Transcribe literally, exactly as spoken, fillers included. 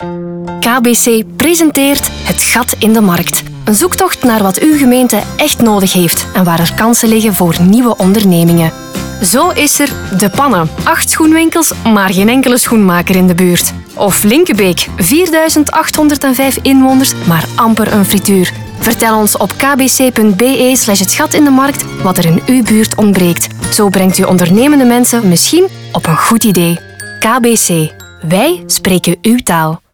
K B C presenteert Het Gat in de Markt. Een zoektocht naar wat uw gemeente echt nodig heeft en waar er kansen liggen voor nieuwe ondernemingen. Zo is er De Pannen. Acht schoenwinkels, maar geen enkele schoenmaker in de buurt. Of Linkebeek. vierduizend achthonderdvijf inwoners, maar amper een frituur. Vertel ons op kbc.be slash het gat in de markt wat er in uw buurt ontbreekt. Zo brengt u ondernemende mensen misschien op een goed idee. K B C. Wij spreken uw taal.